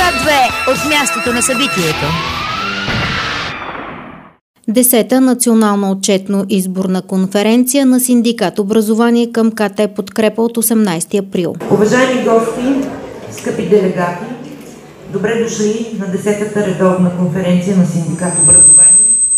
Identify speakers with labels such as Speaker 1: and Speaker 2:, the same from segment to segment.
Speaker 1: 2 от мястото на събитието.
Speaker 2: 10-та национална отчетно-изборна конференция на Синдикат Образование към КТ Подкрепа от 18 април.
Speaker 3: Уважаеми гости, скъпи делегати, добре дошли на 10-та редовна конференция на Синдикат Образование.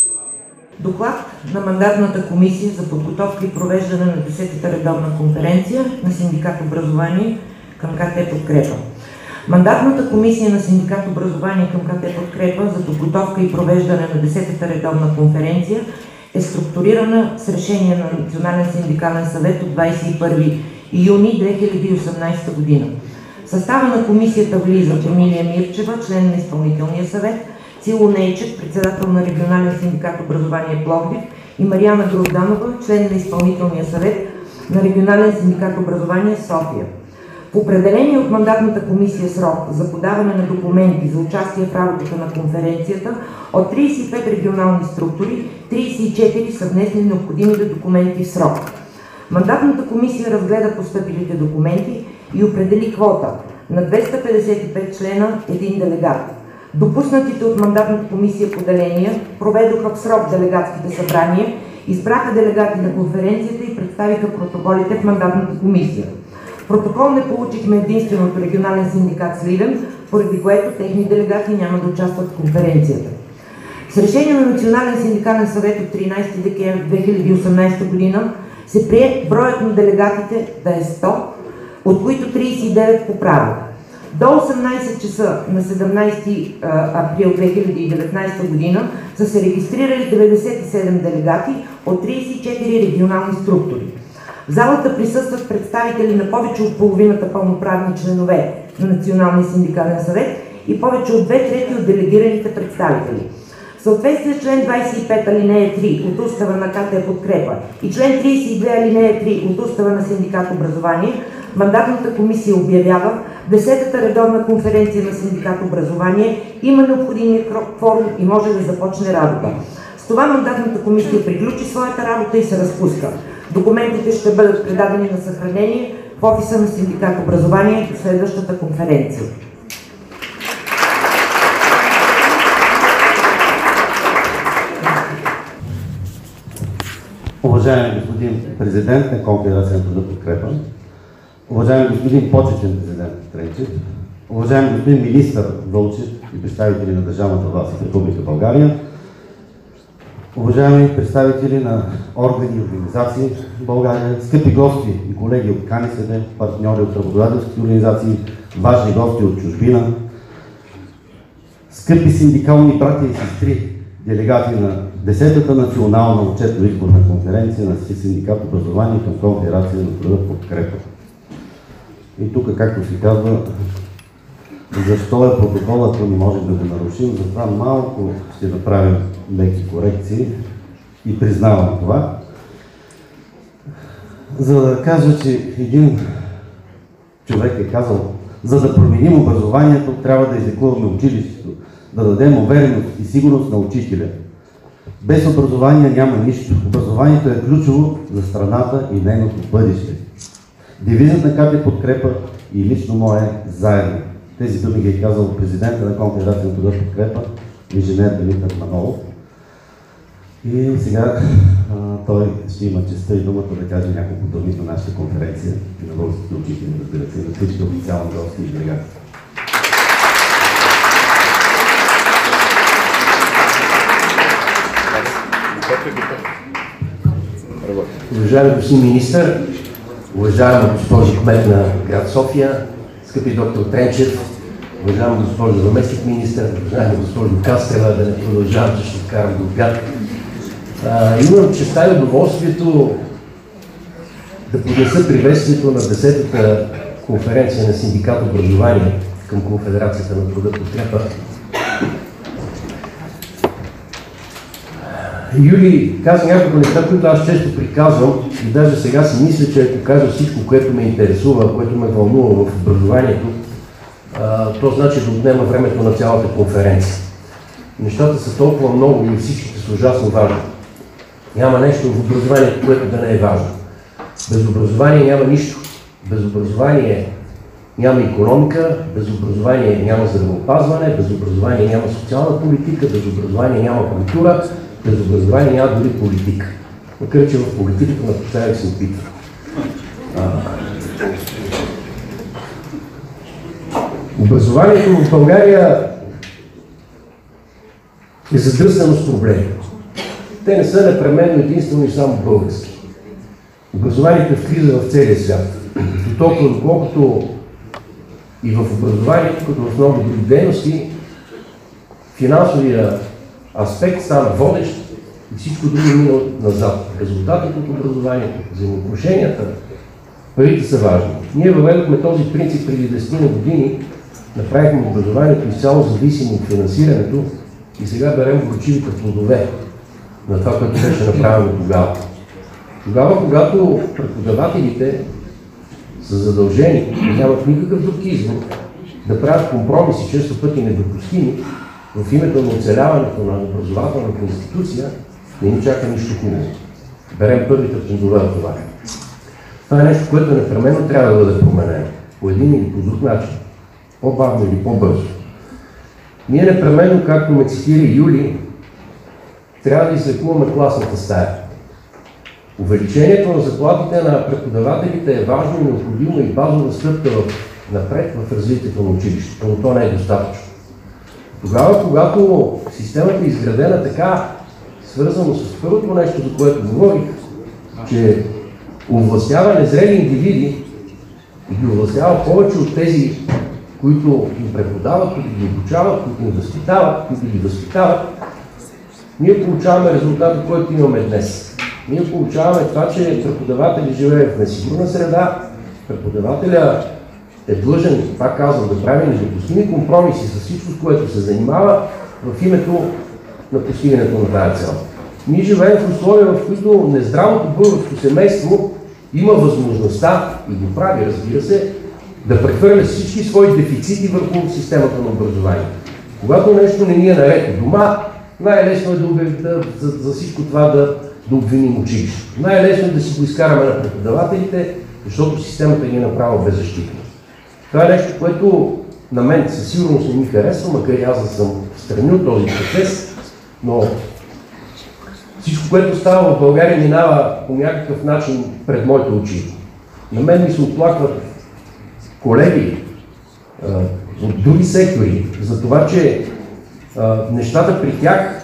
Speaker 3: Доклад на мандатната комисия за подготовка и провеждане на 10-та редовна конференция на Синдикат Образование към КТ Подкрепа. Мандатната комисия на Синдикат Образование към КТ Подкрепа за подготовка и провеждане на 10-та редовна конференция е структурирана с решение на Национален синдикален съвет от 21 юни 2018 година. В състава на комисията влизат Емилия Мирчева, член на изпълнителния съвет, Цило Нейчев, председател на Регионален синдикат Образование Пловдив, и Мариана Грозданова, член на изпълнителния съвет на Регионален синдикат Образование София. В определение от мандатната комисия срок за подаване на документи за участие в работата на конференцията от 35 регионални структури, 34 са внесли необходимите документи в срок. Мандатната комисия разгледа постъпилите документи и определи квота на 255 члена, един делегат. Допуснатите от мандатната комисия поделения проведоха в срок делегатските събрания, избраха делегати на конференцията и представиха протоколите в мандатната комисия. Протокол не получихме единствено от Регионален синдикат Сливен, поради което техни делегати няма да участват в конференцията. С решение на Национален синдикален съвет от 13 декември 2018 година се прие броят на делегатите да е 100, от които 39 по право. До 18 часа на 17 април 2019 година са се регистрирали 97 делегати от 34 регионални структури. В залата присъстват представители на повече от половината пълноправни членове на Националния синдикален съвет и повече от 2/3 от делегираните представители. В съответствие с член 25 алинея 3 от Устава на КТ Подкрепа и член 32 алинея 3 от Устава на Синдикат Образование, мандатната комисия обявява 10-та редовна конференция на Синдикат Образование има необходимия кворум и може да започне работа. С това мандатната комисия приключи своята работа и се разпуска. Документите ще бъдат предадени на съхранение в офиса на Синдикат Образование до следващата конференция.
Speaker 4: Уважаеми господин президент на Конфедерацията за подкрепа, уважаеми господин почетен президент Тренчев, уважаеми господин министър Вълчев и представители на държавната власт в Република България, уважаеми представители на органи и организации в България, скъпи гости и колеги от КНСБ, партньори от работодателски организации, важни гости от чужбина, скъпи синдикални братя и сестри, делегати на 10-та национална отчетно-изборна конференция на Синдикат Образование към Конфедерация на труда Подкрепа. И тук, както се казва, защо е протокол, ако не можем да го нарушим, затова малко ще направим леки корекции и признавам това. За да кажа, че един човек е казал, за да променим образованието, трябва да излекуваме училището, да дадем увереност и сигурност на учителя. Без образование няма нищо. Образованието е ключово за страната и нейното бъдеще. Девизът на КТ Подкрепа и лично мое заедно. Тези думи ги е казал президента на Конфедерацията за подкрепа, инженер Димитър Манолов. И сега той ще има честта и думата да каже няколко думи на нашата конференция и на българските учители, разбира се, на всички официални гости и делегати.
Speaker 5: Уважаеми господин министър, уважаема госпожо кмет на град София, скъпи доктор Тренчев, уважаема госпожо заместник министър, уважаема госпожо Кастрева, да не продължавам, че ще карам до обяд. Имам честа и удоволствието да поднеса приветствието на 10-та конференция на Синдикат Образование към Конфедерацията на труда Подкрепа. Юли каза няколко неща, които аз често приказвам и даже сега си мисля, че ако кажа всичко, което ме интересува, което ме вълнува в образованието, то значи да отнема времето на цялата конференция. Нещата са толкова много и всичките са ужасно важни. Няма нещо в образованието, което да не е важно. Без образование няма нищо. Без образование Няма икономика, без образование няма здравеопазване, без образование няма социална политика, без образование няма култура, без образование няма дори политика. Макар че в политиката напоследък се опитва. Образованието в България е задръстено с проблеми. Те не са непременно единствено и само български. Образованието е в криза в целия свят. До толкова, доколкото и в образованието, като в много други дейности, финансовия аспект стана водещ и всичко друго мина назад. Резултатите от образованието, взаимоотношенията, парите са важни. Ние въведохме този принцип преди 10 години, направихме образованието изцяло зависимо от финансирането и сега берем горчивите плодове на това, което беше направено тогава. Тогава, когато преподавателите са задължени, нямат никакъв друг избор, да правят компромиси, често пъти недопустими, в името на оцеляването на образователната институция, не ни чака нищо хубаво. Берем първите плодове от това. Това е нещо, което непременно трябва да бъде променено. По един или по друг начин. По-бавно или по-бързо. Ние непременно, както ме цитира Юли, трябва да излекуваме класната стая. Увеличението на заплатите на преподавателите е важно и необходимо и базова стъпка напред в развитието на училището, но то не е достатъчно. Тогава, когато системата е изградена така, свързано с първото нещо, за което говорих, че овластява незрели индивиди и ги овластява повече от тези, които им преподават, които ги обучават, които им възпитават, които ги възпитават, ние получаваме резултата, който имаме днес. Ние получаваме това, че преподавателят живее в несигурна среда, преподавателя е длъжен, пак казвам, да прави недопустими компромиси с всичко, с което се занимава в името на постигането на тази цел. Ние живеем в условия, в които нездравото българско семейство има възможността, и го прави, разбира се, да прехвърля всички свои дефицити върху системата на образование. Когато нещо не ни е наред у дома, най-лесно е за всичко това да обвиним училището. Най-лесно е да си го изкараме на преподавателите, защото системата ни е направила беззащитна. Това е нещо, което на мен със сигурност не ми харесва, макар и аз да съм встрани от този процес, но всичко, което става в България, минава по някакъв начин пред моите очи. На мен ми се оплакват колеги от други сектори за това, че нещата при тях,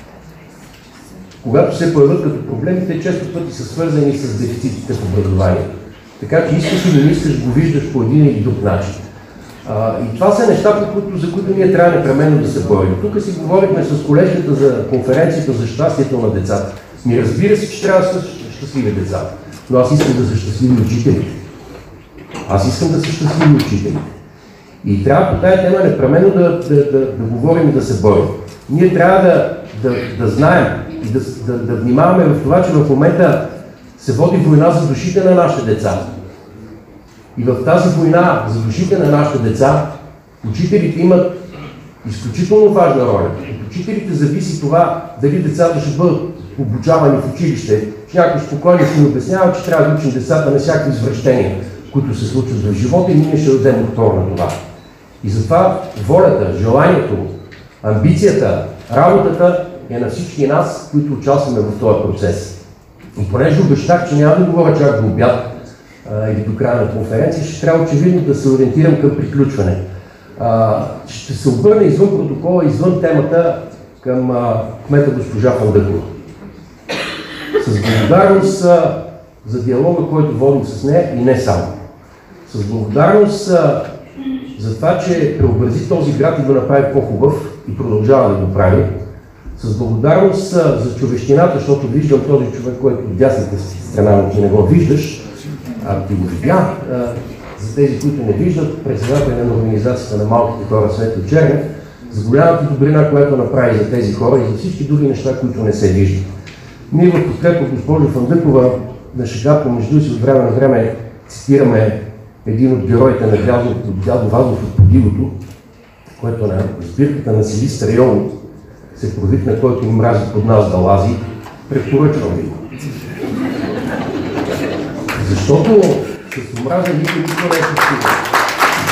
Speaker 5: когато се появят като проблеми, те често пъти са свързани с дефицитите в образованието. Така че искаш или не искаш, го виждаш по един или друг начин. И това са неща, за които ние трябва непременно да се борим. Тук си говорихме с колежката за конференцията за щастието на децата. Разбира се, че трябва да са щастливи децата, но аз искам да са щастливи учителите. Аз искам да са щастливи учителите. И трябва по тази тема непременно да говорим и да се борим. Ние трябва да знаем и да внимаваме в това, че в момента се води война за душите на нашите деца. И в тази война за душите на нашите деца, учителите имат изключително важна роля. От учителите зависи това дали децата ще бъдат обучавани в училище. Някой спокойно ще ни обяснява, че трябва да учим децата на всякакви извращения, които се случват в живота, и ние ще дадем отпор на това. И затова волята, желанието, амбицията, работата е на всички нас, които участваме в този процес. И понеже обещах, че няма да говоря чак до обяд или до края на конференция, ще трябва очевидно да се ориентирам към приключване. Ще се обърна извън протокола, извън темата към кмета госпожа Фандъкова. С благодарност за диалога, който водим с нея, и не само. С благодарност за това, че преобрази този град и го направи по-хубав и продължава да го прави. С благодарност за човещината, защото виждам този човек, който от дясната страна, но ти не го виждаш, ти го видя. За тези, които не виждат, председателя на организацията на малките хора Светло Чернев, за голямата добрина, която направи за тези хора и за всички други неща, които не се виждат. Ние в подкрепа госпожо Фандъкова на шега помежду си от време на време цитираме един от героите на дядо Вазов от Подилото, който на сбирката на Силистър Йоло се провикна, който им мрази под нас да лази, препоръчвам ви. Защото с омраза никой не е постигнал.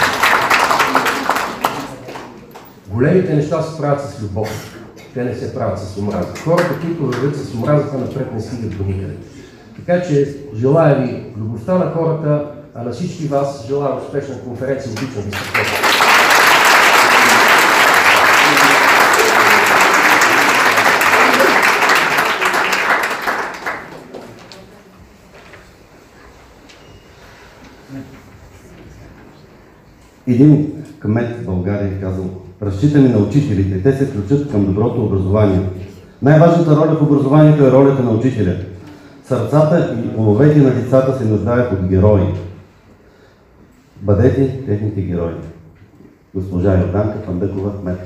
Speaker 5: Големите неща се правят с любов. Те не се правят с омраза. Хората, които вървят с омразата, напред не стигат до никъде. Така че желая ви любовта на хората, а на всички вас желая успешна конференция. Обичам ви се.
Speaker 4: Един кмет в България е казал: разчитаме на учителите, те се включат към доброто образование. Най-важната роля в образованието е ролята на учителя. Сърцата и умовете на децата се нуждаят от герои. Бъдете техните герои. Госпожа Йорданка Фандъкова, кмет.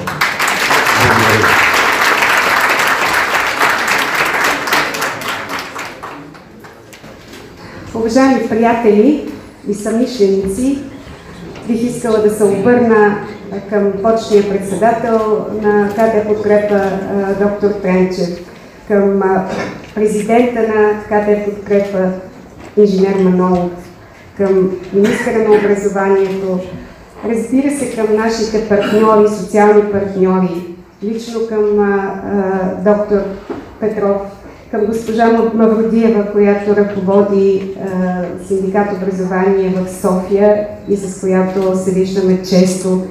Speaker 6: Уважаеми приятели и съмишленици, бих искала да се обърна към почетния председател на КТ Подкрепа доктор Тренчев, към президента на КТ Подкрепа инженер Манолов, към министъра на образованието, разбира се към нашите партньори, социални партньори, лично към доктор Петров, към госпожа Мавродиева, която ръководи синдикат образование в София и с която се виждаме често,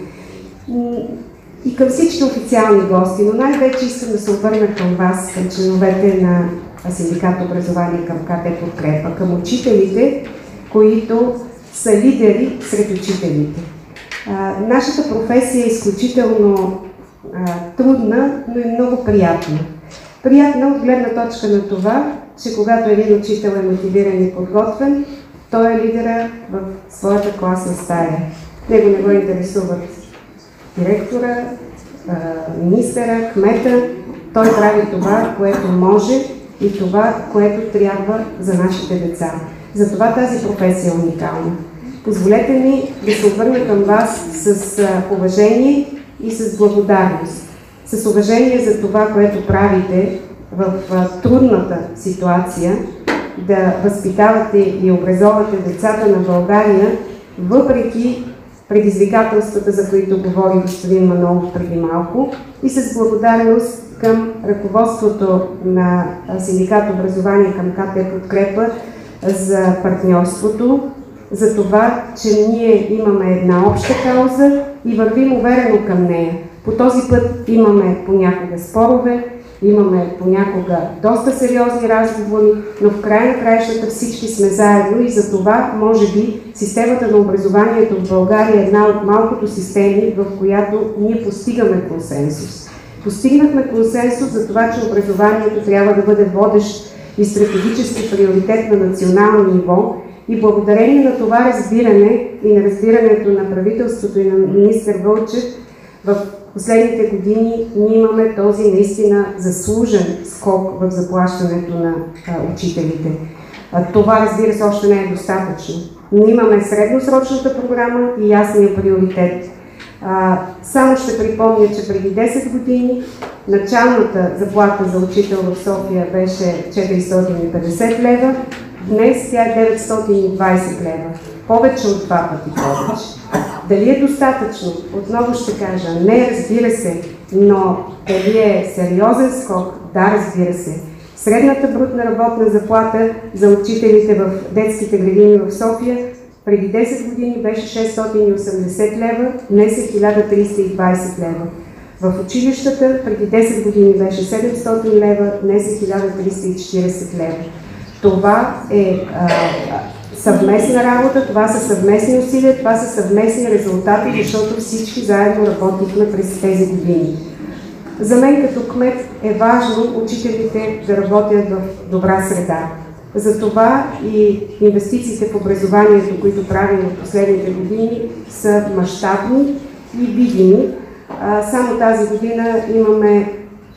Speaker 6: и към всички официални гости, но най-вече искам да се обърна към вас, към членовете на синдикат образование, към КТ Подкрепа, към учителите, които са лидери сред учителите. Нашата професия е изключително трудна, но и много приятна. Приятна от гледна точка на това, че когато един учител е мотивиран и подготвен, той е лидера в своята класна стая. Него не го интересуват директора, министъра, кмета. Той прави това, което може и това, което трябва за нашите деца. Затова тази професия е уникална. Позволете ми да се обърна към вас с уважение и с благодарност. С уважение за това, което правите в трудната ситуация, да възпитавате и образовате децата на България, въпреки предизвикателствата, за които говори господин Манолов преди малко, и с благодарност към ръководството на синдикат образование, към КТ Подкрепа за партньорството, за това, че ние имаме една обща кауза и вървим уверено към нея. По този път имаме понякога спорове, имаме понякога доста сериозни разговори, но в края на краищата всички сме заедно и за това, може би, системата на образованието в България е една от малкото системи, в която ние постигаме консенсус. Постигнахме консенсус за това, че образованието трябва да бъде водещ и стратегически приоритет на национално ниво и благодарение на това разбиране и на разбирането на правителството и на министър Вълчев, в последните години ние имаме този наистина заслужен скок в заплащането на учителите. Това, разбира се, още не е достатъчно, но имаме средносрочната програма и ясния приоритет. Само ще припомня, че преди 10 години началната заплата за учител в София беше 450 лева, днес тя е 920 лева. Повече от 2 пъти повече. Дали е достатъчно? Отново ще кажа, не, разбира се, но дали е сериозен скок? Да, разбира се. Средната брутна работна заплата за учителите в детските градини в София преди 10 години беше 680 лева, днес е 1320 лева. В училищата преди 10 години беше 700 лева, днес е 1340 лева. Това е съвместна работа, това са съвместни усилия, това са съвместни резултати, защото всички заедно работихме през тези години. За мен като кмет е важно учителите да работят в добра среда. Затова и инвестициите в образованието, които правим в последните години, са мащабни и видими. Само тази година имаме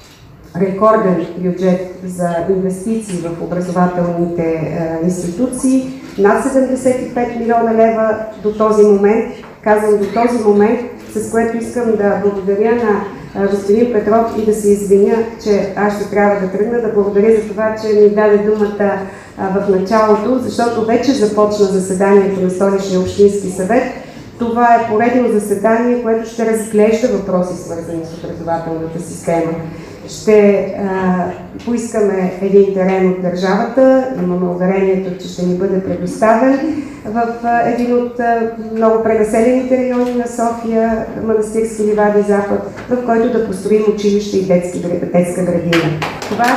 Speaker 6: рекорден бюджет за инвестиции в образователните институции, над 75 милиона лева до този момент. Казвам до този момент, с което искам да благодаря на господин Петров и да се извиня, че аз ще трябва да тръгна, да благодаря за това, че ми даде думата в началото, защото вече започна заседанието на Столичния общински съвет. Това е поредно заседание, което ще разглежда въпроси, свързани с образователната система. Ще поискаме един терен от държавата, имаме уверението, че ще ни бъде предоставен в един от много пренаселените райони на София, Манастирски ливади Запад, в който да построим училище и детска градина. Това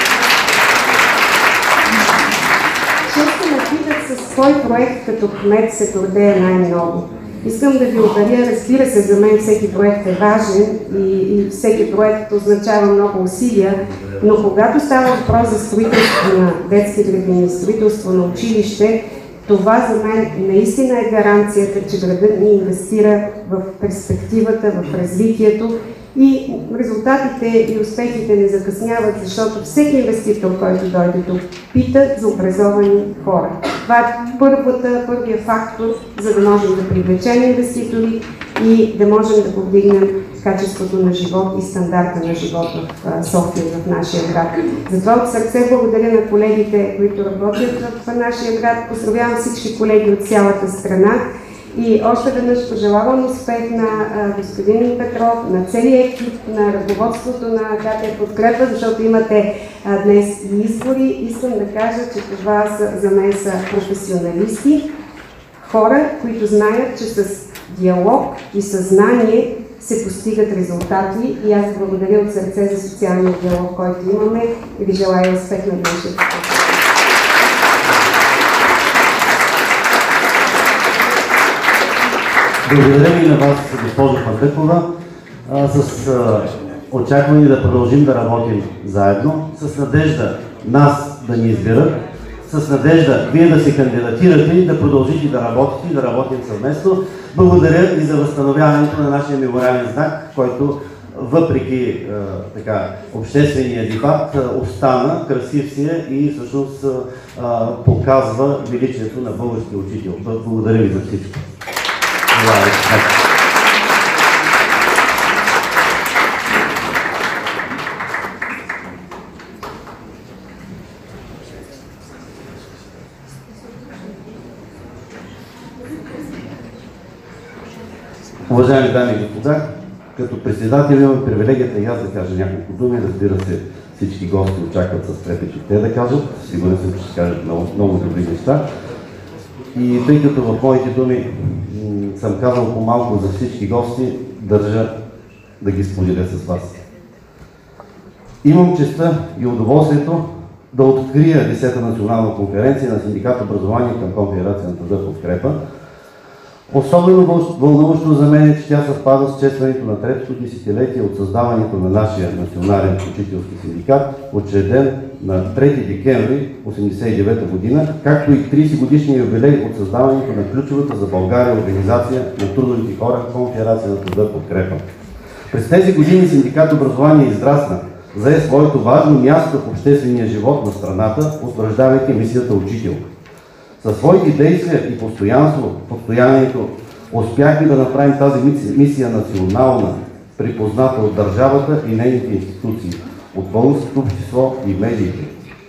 Speaker 6: често ме питат с кой проект като кмет се гордее най-много. Искам да ви уверя, разбира се, за мен всеки проект е важен и всеки проект означава много усилия, но когато става въпрос за строителство на детски градини, строителство на училище, това за мен наистина е гаранцията, че градът ни инвестира в перспективата, в развитието и резултатите и успехите не закъсняват, защото всеки инвеститор, който дойде тук, пита за образовани хора. Това е първия фактор, за да можем да привлечем инвеститори и да можем да повдигнем качеството на живот и стандарта на живот в София, в нашия град. Затова от сърце благодаря на колегите, които работят в нашия град. Поздравявам всички колеги от цялата страна. И още веднъж пожелавам успех на господин Петров, на целия екип, на ръководството на КТ Подкрепа, защото имате днес и избори. Искам да кажа, че това за мен са професионалисти, хора, които знаят, че с диалог и съзнание се постигат резултати. И аз благодаря от сърце за социалния диалог, който имаме и ви желая успех на днешната.
Speaker 4: Благодаря ви на вас, госпожо Пантекова, с очакване да продължим да работим заедно, с надежда нас да ни изберат, с надежда вие да се кандидатирате и да продължите да работите и да работим съвместно. Благодаря и за възстановяването на нашия мемориален знак, който въпреки обществения дебат остана, красив си е и всъщност показва величието на българския учител. Благодаря ви за всичко. Уважаеми дами и господа, като председател имам привилегията и аз да кажа няколко думи. Разбира се, всички гости очакват с трепет и те да кажат. Сигурен съм, че ще кажат много добри неща. И тъй като в моите думи съм казал по-малко за всички гости, държа да ги споделя с вас. Имам честта и удоволствието да открия 10-та национална конференция на Синдикат образование към Конфедерация на труда Подкрепа. Особено вълнуващо за мен е, че тя съвпада с честването на третото десетилетие от създаването на нашия национален учителски синдикат, учреден на 3 декември 1989 година, както и 30 годишния юбилей от създаването на ключовата за България организация на трудовите хора Конфедерация на труда Подкрепа. През тези години Синдикат образование израсна, зае своето важно място в обществения живот на страната, утвърждавайки мисията учител. Със своите действия и постоянието успяхме да направим тази мисия национална, припозната от държавата и нейните институции, от българското общество и медиите.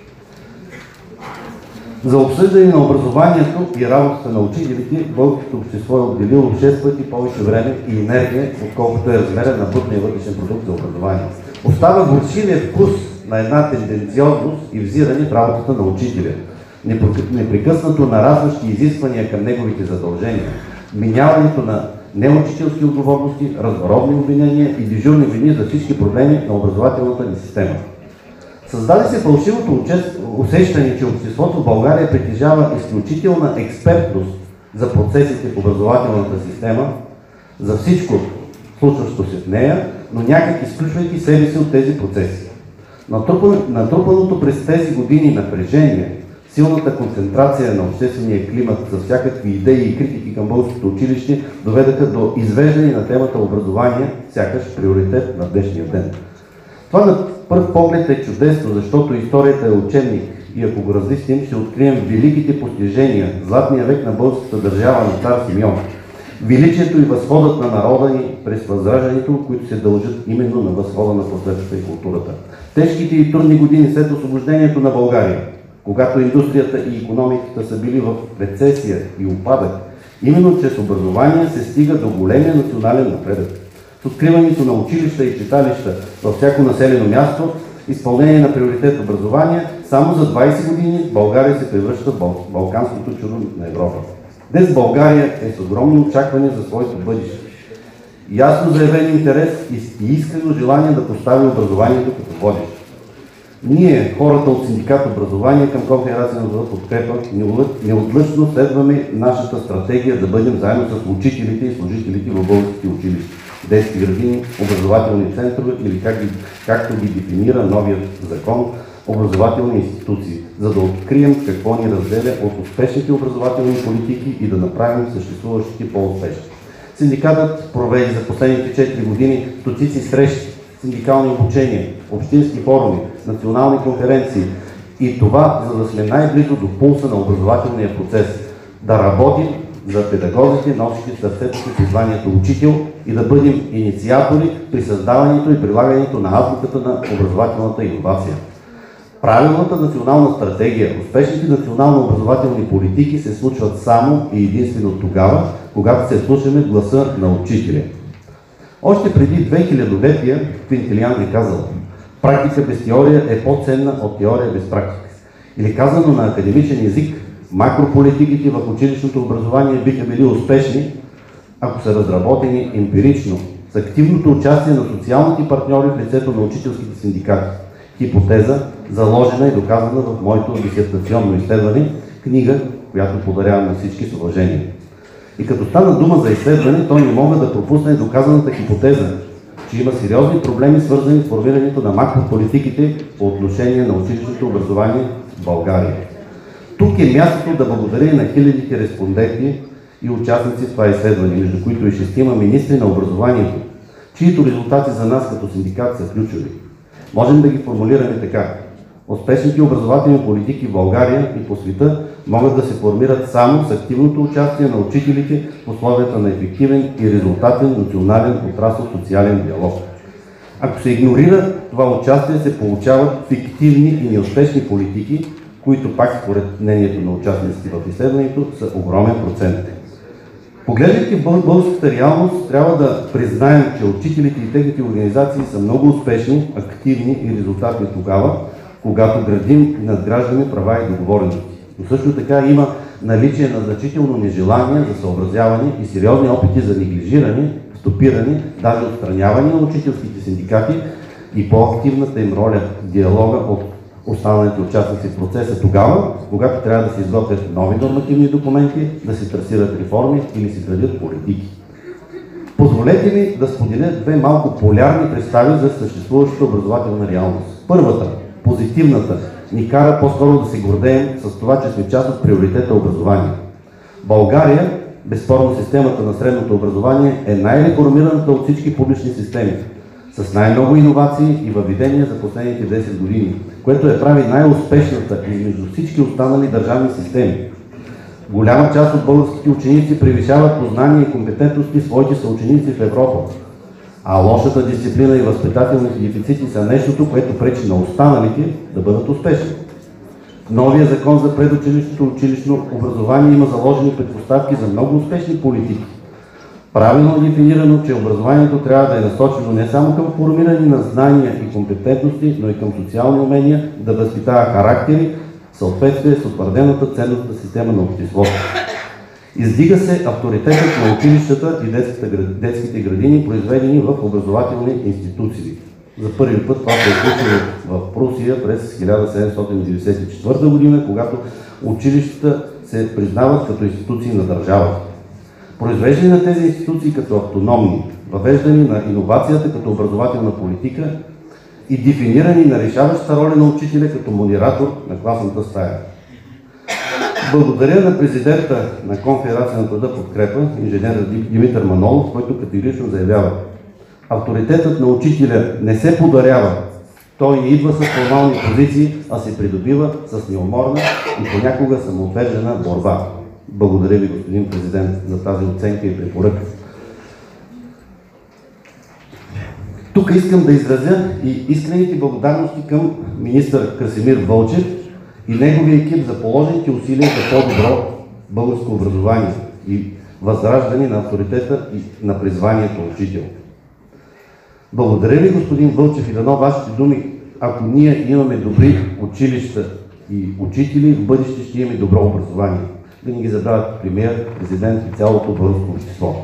Speaker 4: За обсъждане на образованието и работата на учителите, българското общество е отделило 6 пъти повече време и енергия, отколкото е размерът на брутния вътрешен продукт за образование. Остава горчивият вкус на една тенденциозност и взиране в работата на учителя. Непрекъснато нарастващи изисквания към неговите задължения, миняването на неучителски отговорности, разнородни обвинения и дежурни вини за всички проблеми на образователната ни система. Създаде се фалшивото усещане, че обществото в България притежава изключителна експертност за процесите в образователната система, за всичко случващо се в нея, но някак изключвайки себе си от тези процеси. Натрупаното през тези години напрежение, силната концентрация на обществения климат за всякакви идеи и критики към българското училище доведаха до извеждане на темата образование, сякаш приоритет на днешния ден. Това на пръв поглед е чудесно, защото историята е учебник и ако го разлистим, ще открием великите постижения, златния век на българската държава на цар Симеон, величието и възходът на народа ни през възраждането, които се дължат именно на възхода на просветата и културата. Тежките и трудни години след освобождението на България, когато индустрията и икономиката са били в рецесия и упадък, Именно чрез образование се стига до големия национален напредък. С откриването на училища и читалища във всяко населено място, изпълнение на приоритет образование, само за 20 години България се превръща в балканското чудо на Европа. Днес България е с огромни очаквания за своето бъдеще. Ясно заявен интерес и искрено желание да постави образованието като водещо. Ние, хората от Синдикат Образование към Конфедерация на труда подкрепа, неотлъчно следваме нашата стратегия да бъдем заедно с учителите и служителите в българските училища, детски градини, образователни центрове или както ги дефинира новият закон, образователни институции, за да открием какво ни разделя от успешните образователни политики и да направим съществуващите по-успешни. Синдикатът проведе за последните 4 години стотици срещи, синдикални обучения, общински форуми, национални конференции и това, за да сме най-близо до пулса на образователния процес, да работим за педагозите, носещи сърцето си призванието учител и да бъдем инициатори при създаването и прилагането на азбуката на образователната иновация. Правилната национална стратегия, успешните национално образователни политики се случват само и единствено тогава, когато се слушаме гласа на учителя. Още преди 2000-летия Квинтилиан е казал: практика без теория е по-ценна от теория без практика. Или казано на академичен език, макрополитиките в училищното образование биха били успешни, ако са разработени емпирично, с активното участие на социалните партньори в лицето на учителските синдикати. Хипотеза, заложена и доказана в моето дисертационно изследване, книга, която подарявам на всички с уважение. И като стана дума за изследване, той не мога да пропусне доказаната хипотеза, че има сериозни проблеми, свързани с формирането на макрополитиките по отношение на училищното образование в България. Тук е мястото да благодаря на хилядите респонденти и участници в това изследване, между които и 6 министри на образованието, чието резултати за нас като синдикат са ключови. Можем да ги формулираме така: успешните образователни политики в България и по света могат да се формират само с активното участие на учителите в условията на ефективен и резултатен национален отрасъл социален диалог. Ако се игнорира това участие, се получават фиктивни и неуспешни политики, които пак според мнението на участниците в изследването са огромен процент. Поглеждайки българската реалност, трябва да признаем, че учителите и техните организации са много успешни, активни и резултатни тогава, когато градим и надграждаме права и договорености. Но също така има наличие на значително нежелание за съобразяване и сериозни опити за неглижиране, стопиране, даже отстраняване на учителските синдикати и по-активната им роля в диалога от останалите участници в процеса тогава, когато трябва да се изготвят нови нормативни документи, да се трасират реформи или се градят политики. Позволете ми да споделя 2 малко полярни представи за съществуващата образователна реалност. Първата, позитивната, ни кара по-скоро да се гордеем с това, че сме част от приоритета образование. България, безспорно системата на средното образование, е най-реформираната от всички публични системи, с най-много иновации и въведения за последните 10 години, което я прави най-успешната измежду всички останали държавни системи. Голяма част от българските ученици превишават познания и компетентности своите съученици в Европа, а лошата дисциплина и възпитателните дефицити са нещото, което пречи на останалите да бъдат успешни. В новия закон за предучилищното училищно образование има заложени предпоставки за много успешни политики. Правилно е дефинирано, че образованието трябва да е насочено не само към формиране на знания и компетентности, но и към социални умения, да възпитава характери в съответствие с утвърдената ценностна система на обществото. Издига се авторитетът на училищата и детските градини, произведени в образователни институции. За първи път това се е случило в Прусия през 1794 година, когато училищата се признават като институции на държавата. Произвеждане на тези институции като автономни, въвеждане на иновацията като образователна политика и дефиниране на решаващата роля на учителя като модератор на класната стая. Благодаря на президента на Конфедерация на труда подкрепа, инженер Димитър Манолов, който категорично заявява: авторитетът на учителя не се подарява, той не идва с формални позиции, а се придобива с неуморна и понякога самоотвержена борба. Благодаря ви, господин президент, за тази оценка и препоръка. Тук искам да изразя и искрените благодарности към министър Красимир Вълчев и неговия екип за положените усилия за по-добро българско образование. И възраждане на авторитета и на призванието учител. Благодаря ви, господин Вълчев, и дано вашите думи, ако ние имаме добри училища и учители, в бъдеще ще имаме добро образование. Да не ги забравят премиер, президент и цялото българско общество.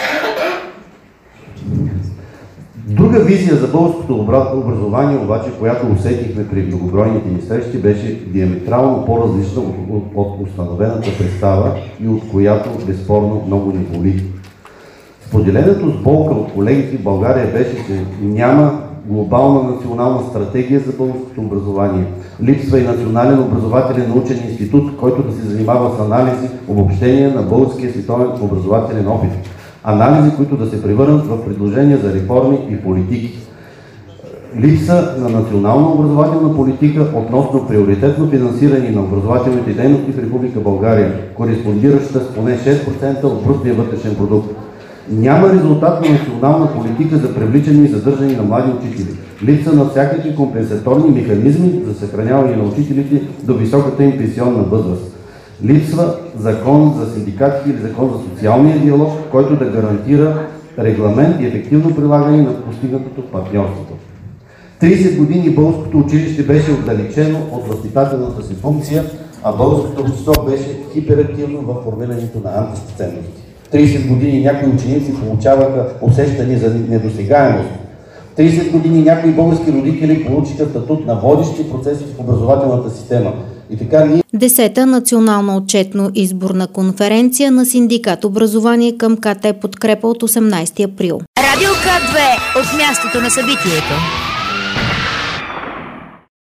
Speaker 4: Друга визия за българското образование, обаче, която усетихме при многобройните ни срещи, беше диаметрално по-различна от установената представа и от която безспорно много ни боли. Споделеното с болка от колегите в България беше, че няма глобална национална стратегия за българското образование. Липсва и национален образователен научен институт, който да се занимава с анализи, обобщение на българския световен образователен опит. Анализи, които да се превърнат в предложения за реформи и политики. Липса на национална образователна политика относно приоритетно финансиране на образователните дейности в Република България, кореспондираща с поне 6% от брутния вътрешен продукт. Няма резултат на национална политика за привличане и задържане на млади учители. Липса на всякакви компенсаторни механизми за съхраняване на учителите до високата им пенсионна възраст. Липсва закон за синдикатите или закон за социалния диалог, който да гарантира регламент и ефективно прилагане на постигнатото в партньорството. 30 години българското училище беше отдалечено от възпитателната си функция, а българското общество беше хиперактивно в формирането на антиценности. 30 години някои ученици получаваха усещане за недосегаемост. 30 години някои български родители получиха статут на водещи процеси в образователната система. И така ние...
Speaker 2: 10-та национална отчетно-изборна конференция на синдикат образование към КТ Подкрепа от 18 април.
Speaker 1: Радио К2 от мястото на събитието.